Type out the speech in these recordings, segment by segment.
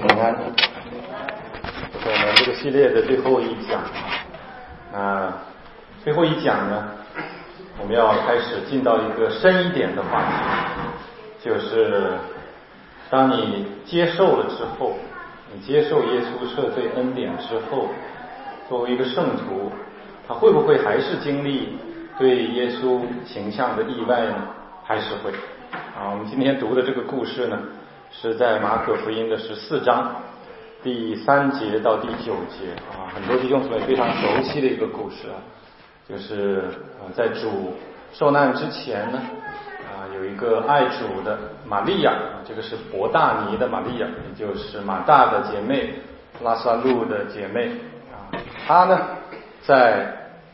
平安，这是我们这个系列的最后一讲。最后一讲呢，我们要开始进到一个深一点的话题，就是当你接受了之后，你接受耶稣赦罪恩典之后，作为一个圣徒，他会不会还是经历对耶稣形象的意外呢？还是会。我们今天读的这个故事呢，是在马可福音的14章第3节到第9节很多弟兄姊妹非常熟悉的一个故事就是在主受难之前呢，有一个爱主的玛利亚，这个是伯大尼的玛利亚，也就是马大的姐妹，拉撒路的姐妹她呢在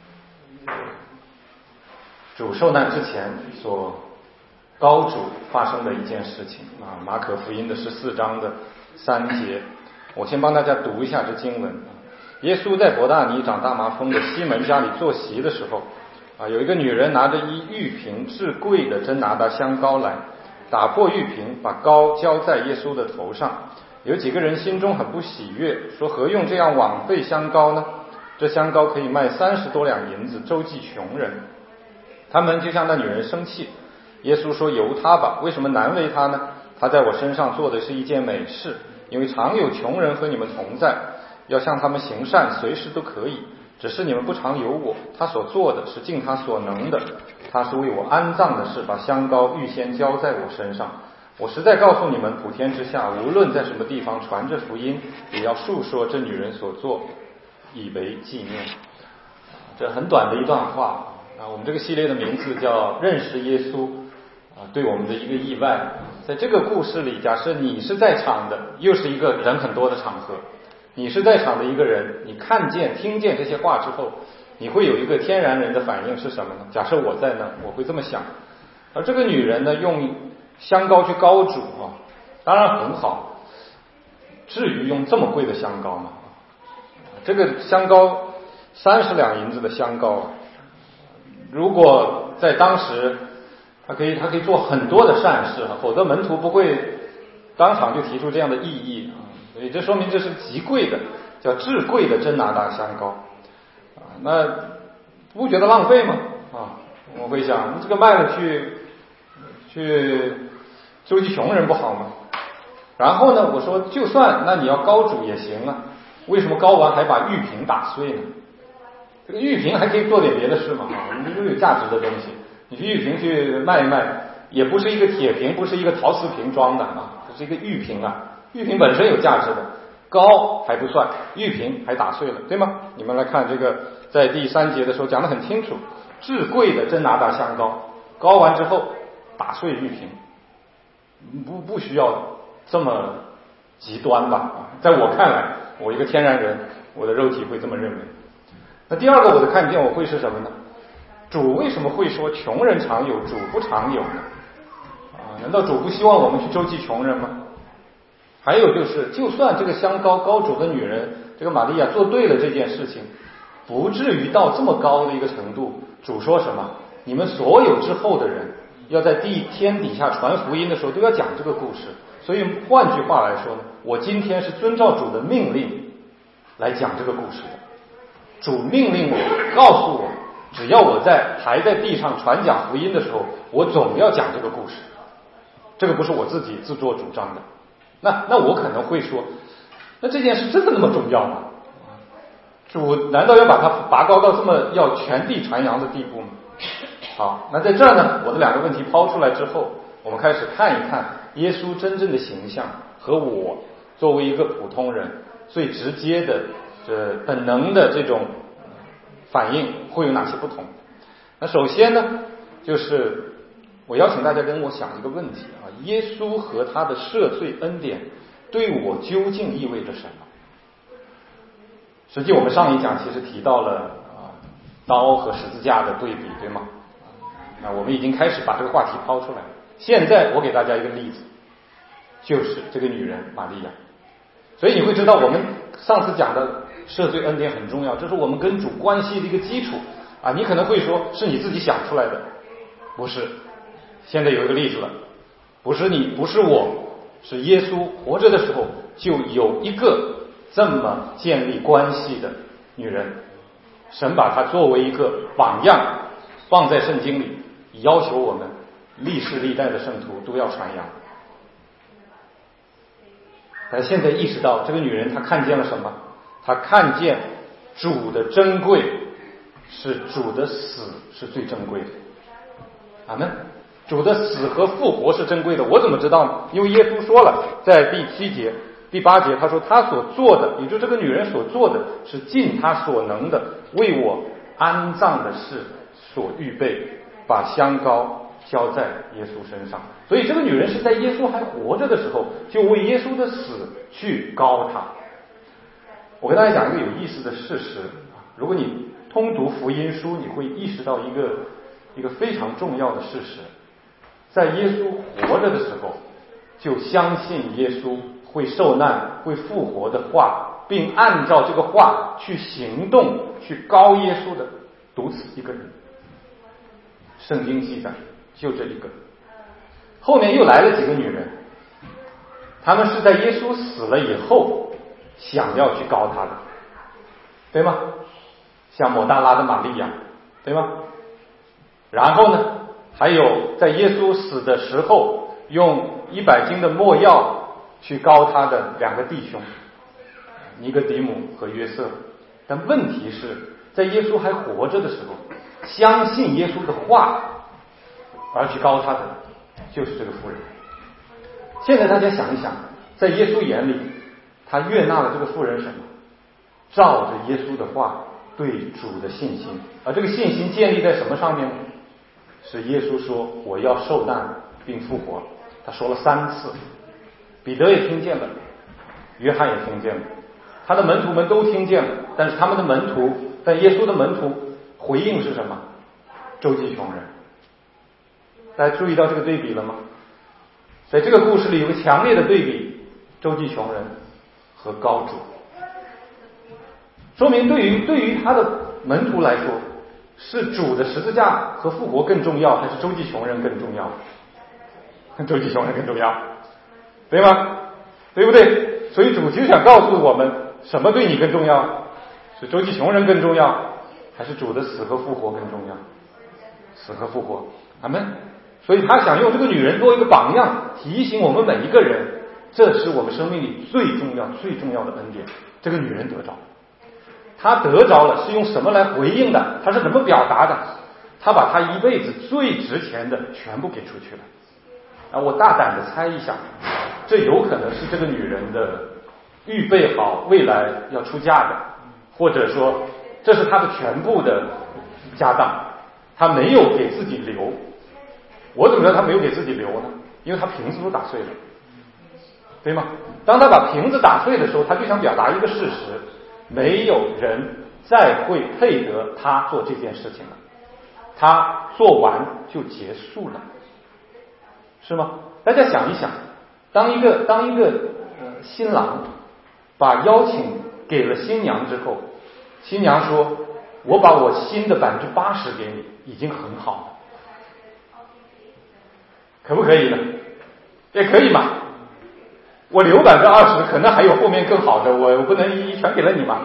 主受难之前所高主发生的一件事情马可福音的14章的3节，我先帮大家读一下这经文。耶稣在伯大尼长大麻风的西门家里坐席的时候有一个女人拿着一玉瓶至贵的真拿达香膏来，打破玉瓶，把膏浇在耶稣的头上。有几个人心中很不喜悦，说何用这样枉费香膏呢？这香膏可以卖30多两银子，周济穷人。他们就向那女人生气。耶稣说由他吧，为什么难为他呢？他在我身上做的是一件美事，因为常有穷人和你们同在，要向他们行善，随时都可以，只是你们不常有我。他所做的是尽他所能的，他是为我安葬的事，把香膏预先浇在我身上。我实在告诉你们，普天之下无论在什么地方传着福音，也要述说这女人所做，以为纪念。这很短的一段话我们这个系列的名字叫认识耶稣对我们的一个意外。在这个故事里，假设你是在场的，又是一个人很多的场合，你是在场的一个人，你看见听见这些话之后，你会有一个天然人的反应是什么呢？假设我在那，我会这么想。而这个女人呢，用香膏去膏主当然很好，至于用这么贵的香膏吗？这个香膏30两银子的香膏如果在当时他可以做很多的善事否则门徒不会当场就提出这样的异议所以这说明这是极贵的，叫至贵的真拿达香膏那不觉得浪费吗？我会想这个卖了去周济穷人不好吗？然后呢，我说就算那你要膏主也行为什么膏完还把玉瓶打碎呢？这个玉瓶还可以做点别的事嘛你就有价值的东西，你去玉瓶去卖一卖，也不是一个铁瓶，不是一个陶瓷瓶装的这是一个玉瓶玉瓶本身有价值的，膏还不算，玉瓶还打碎了，对吗？你们来看这个，在第3节的时候讲得很清楚，至贵的真拿达香膏，膏完之后打碎玉瓶，不需要这么极端吧？在我看来，我一个天然人，我的肉体会这么认为。那第二个我的看见我会是什么呢？主为什么会说穷人常有，主不常有呢？难道主不希望我们去周济穷人吗？还有就是，就算这个香膏膏主的女人这个玛利亚做对了这件事情，不至于到这么高的一个程度。主说什么？你们所有之后的人要在天底下传福音的时候都要讲这个故事。所以换句话来说呢，我今天是遵照主的命令来讲这个故事的。主命令我，告诉我，只要我还在地上传讲福音的时候，我总要讲这个故事。这个不是我自己自作主张的。那我可能会说，那这件事真的那么重要吗？主难道要把它拔高到这么要全地传扬的地步吗？好，那在这儿呢，我的2个问题抛出来之后，我们开始看一看耶稣真正的形象和我作为一个普通人最直接的本能的这种反应会有哪些不同。那首先呢，就是我邀请大家跟我想一个问题耶稣和他的赦罪恩典对我究竟意味着什么？实际我们上一讲其实提到了刀和十字架的对比，对吗？那我们已经开始把这个话题抛出来。现在我给大家一个例子，就是这个女人玛利亚。所以你会知道我们上次讲的赦罪恩典很重要，这是我们跟主关系的一个基础你可能会说是你自己想出来的，不是。现在有一个例子了，不是你，不是我，是耶稣活着的时候就有一个这么建立关系的女人，神把她作为一个榜样放在圣经里，要求我们历世历代的圣徒都要传扬。但现在意识到这个女人她看见了什么？她看见主的珍贵是主的死是最珍贵的。阿们。主的死和复活是珍贵的，我怎么知道呢？因为耶稣说了，在第7节、第8节，他说他所做的，也就是这个女人所做的，是尽他所能的为我安葬的事所预备，把香膏浇在耶稣身上。所以这个女人是在耶稣还活着的时候，就为耶稣的死去膏他。我跟大家讲一个有意思的事实，如果你通读福音书，你会意识到一个非常重要的事实。在耶稣活着的时候，就相信耶稣会受难、会复活的话，并按照这个话去行动、去膏耶稣的，独此一个人。圣经记载就这一个。后面又来了几个女人，她们是在耶稣死了以后想要去膏他的，对吗？像抹大拉的玛利亚，对吗？然后呢，还有在耶稣死的时候用100斤的没药去膏他的2个弟兄，尼哥底母和约瑟。但问题是，在耶稣还活着的时候，相信耶稣的话而去膏他的就是这个妇人。现在大家想一想，在耶稣眼里，他悦纳了这个妇人什么？照着耶稣的话对主的信心。而这个信心建立在什么上面呢？是耶稣说我要受难并复活，他说了3次。彼得也听见了，约翰也听见了，他的门徒们都听见了，但是耶稣的门徒回应是什么？周济穷人。大家注意到这个对比了吗？在这个故事里有个强烈的对比，周济穷人和膏主，说明对于他的门徒来说，是主的十字架和复活更重要，还是周济穷人更重要？周济穷人更重要，对吗？对不对？所以主就想告诉我们，什么对你更重要？是周济穷人更重要，还是主的死和复活更重要？死和复活，阿们。所以他想用这个女人做一个榜样，提醒我们每一个人，这是我们生命里最重要的恩典。这个女人得着，她得着了，是用什么来回应的？她是怎么表达的？她把她一辈子最值钱的全部给出去了。我大胆的猜一下，这有可能是这个女人的预备好未来要出嫁的，或者说这是她的全部的家当，她没有给自己留。我怎么知道她没有给自己留呢？因为她瓶子都打碎了，对吗？当她把瓶子打碎的时候，她就想表达一个事实，没有人再会配得她做这件事情了，她做完就结束了，是吗？大家想一想，当一个新郎把邀请给了新娘之后，新娘说我把我新的80%给你，已经很好了，可不可以呢？也可以嘛，我留20%，可能还有后面更好的，我不能一全给了你嘛。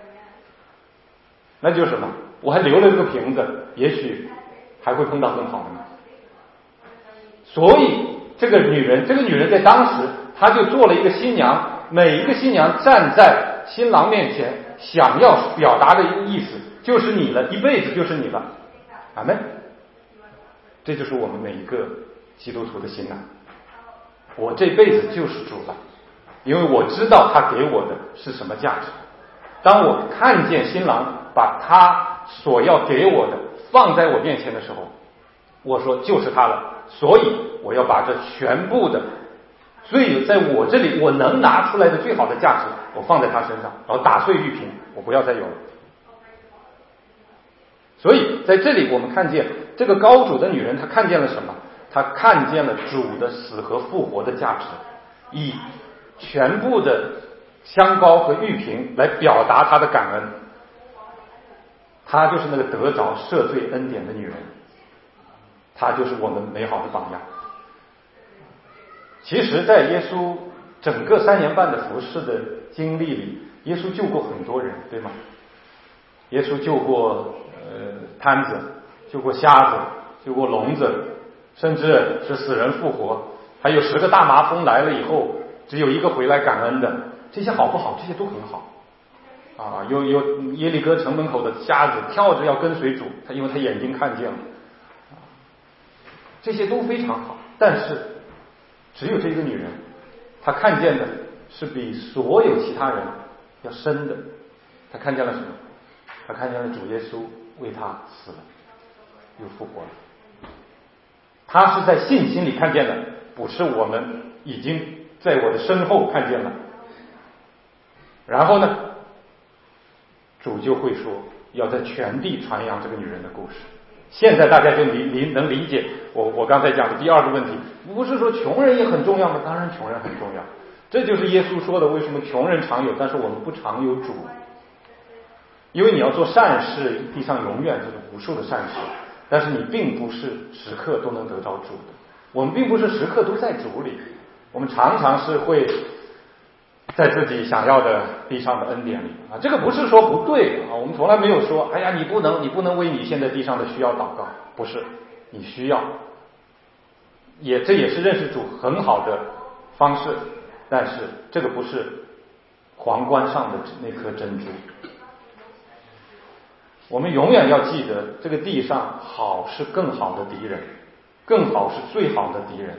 那就是什么？我还留了这个瓶子，也许还会碰到更好的呢。所以这个女人在当时，她就做了一个新娘，每一个新娘站在新郎面前，想要表达的一个意思，就是你了，一辈子就是你了。阿们。这就是我们每一个基督徒的心呐。我这辈子就是主了，因为我知道他给我的是什么价值。当我看见新郎把他所要给我的放在我面前的时候，我说就是他了，所以我要把这全部的在我这里我能拿出来的最好的价值，我放在他身上，然后打碎玉瓶，我不要再有了。所以在这里我们看见这个膏主的女人，她看见了什么？她看见了主的死和复活的价值，以全部的香膏和玉瓶来表达她的感恩。她就是那个得着赦罪恩典的女人，她就是我们美好的榜样。其实在耶稣整个3年半的服侍的经历里，耶稣救过很多人，对吗？耶稣救过瘫子，救过瞎子，救过聋子，甚至是死人复活，还有10个大麻风来了以后只有1个回来感恩的，这些好不好？这些都很好啊。有耶利哥城门口的瞎子跳着要跟随主，因为他眼睛看见了，这些都非常好。但是只有这个女人，她看见的是比所有其他人要深的。她看见了什么？她看见了主耶稣为她死了又复活了。她是在信心里看见的，不是我们已经在我的身后看见了。然后呢，主就会说要在全地传扬这个女人的故事。现在大家就能理解我刚才讲的第2个问题，不是说穷人也很重要吗？当然穷人很重要，这就是耶稣说的为什么穷人常有，但是我们不常有主。因为你要做善事，地上永远就是无数的善事，但是你并不是时刻都能得着主的。我们并不是时刻都在主里，我们常常是会在自己想要的地上的恩典里啊。这个不是说不对啊，我们从来没有说哎呀你不能为你现在地上的需要祷告，不是，你需要，这也是认识主很好的方式，但是这个不是皇冠上的那颗珍珠。我们永远要记得，这个地上好是更好的敌人，更好是最好的敌人，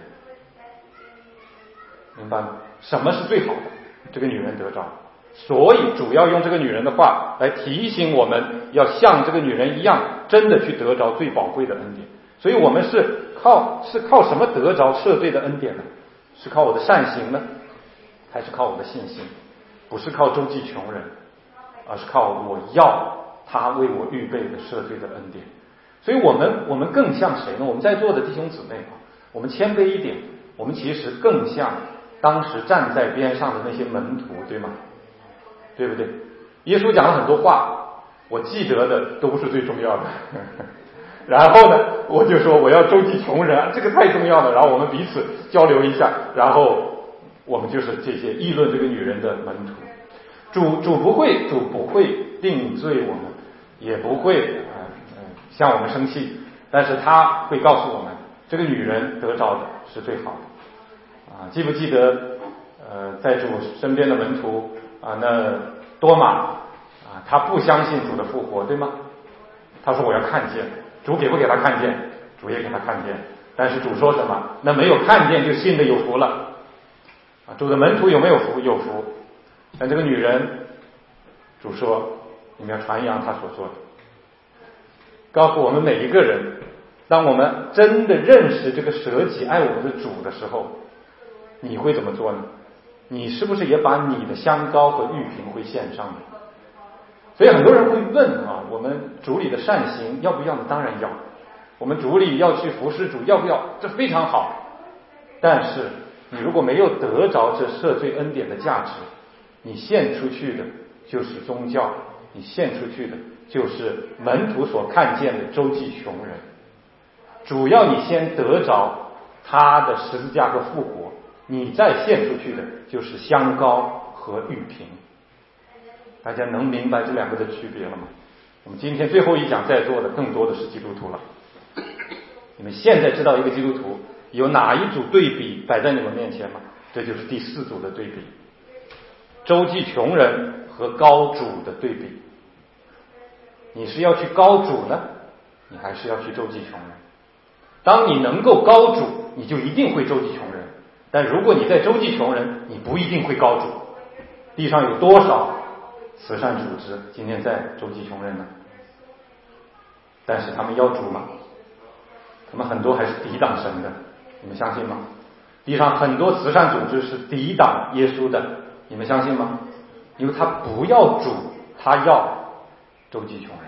明白吗？什么是最好的？这个女人得着，所以主要用这个女人的话来提醒我们，要像这个女人一样，真的去得着最宝贵的恩典。所以我们是靠什么得着赦罪的恩典呢？是靠我的善行呢，还是靠我的信心？不是靠周济穷人，而是靠我要他为我预备的赦罪的恩典。所以我们更像谁呢？我们在座的弟兄姊妹啊，我们谦卑一点，我们其实更像当时站在边上的那些门徒，对吗？对不对？耶稣讲了很多话，我记得的都不是最重要的然后呢，我就说我要周济穷人，这个太重要了，然后我们彼此交流一下，然后我们就是这些议论这个女人的门徒。主不会定罪我们，也不会向我们生气，但是他会告诉我们，这个女人得着的是最好的啊。记不记得在主身边的门徒啊，那多马啊，他不相信主的复活，对吗？他说我要看见，主给不给他看见？主也给他看见，但是主说什么？那没有看见就信的有福了啊。主的门徒有没有福？有福。但这个女人，主说你们要传扬他所说的，告诉我们每一个人，当我们真的认识这个舍己爱我们的主的时候，你会怎么做呢？你是不是也把你的香膏和玉瓶会献上呢？所以很多人会问啊，我们主里的善行要不要呢？当然要。我们主里要去服侍主，要不要？这非常好。但是你如果没有得着这赦罪恩典的价值，你献出去的就是宗教，你献出去的就是门徒所看见的周济穷人。主要你先得着他的十字架和复活，你再献出去的就是香膏和玉瓶。大家能明白这2个的区别了吗？我们今天最后一讲在座的更多的是基督徒了。你们现在知道一个基督徒有哪一组对比摆在你们面前吗？这就是第4组的对比，周济穷人和高主的对比。你是要去高主呢，你还是要去周济穷人？当你能够高主，你就一定会周济穷人，但如果你在周济穷人，你不一定会高主。地上有多少慈善组织今天在周济穷人呢？但是他们要主吗？他们很多还是抵挡神的，你们相信吗？地上很多慈善组织是抵挡耶稣的，你们相信吗？因为他不要主，他要周济穷人。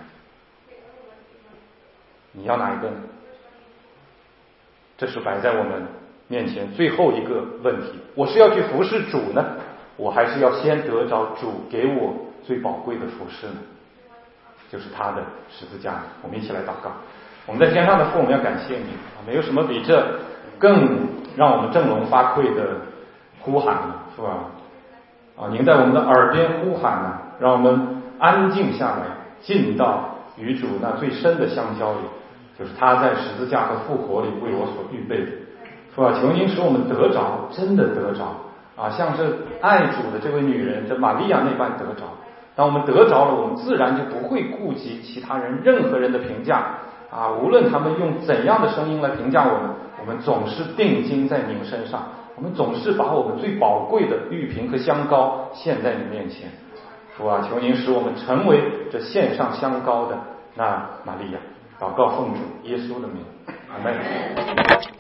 你要哪一个呢？这是摆在我们面前最后一个问题。我是要去服侍主呢，我还是要先得着主给我最宝贵的服侍呢？就是他的十字架。我们一起来祷告。我们在天上的父，我们要感谢你，没有什么比这更让我们振聋发聩的呼喊呢，是吧？您在我们的耳边呼喊呢，让我们安静下来，进到与主那最深的相交里，就是他在十字架和复活里为我所预备的，是吧？求您使我们得着，真的得着像是爱主的这位女人，这玛利亚那般得着。当我们得着了，我们自然就不会顾及其他人任何人的评价无论他们用怎样的声音来评价我们总是定睛在您身上，我们总是把我们最宝贵的玉瓶和香膏献在你面前。主啊，求您使我们成为这献上香膏的那玛利亚。祷告奉主耶稣的名，阿门。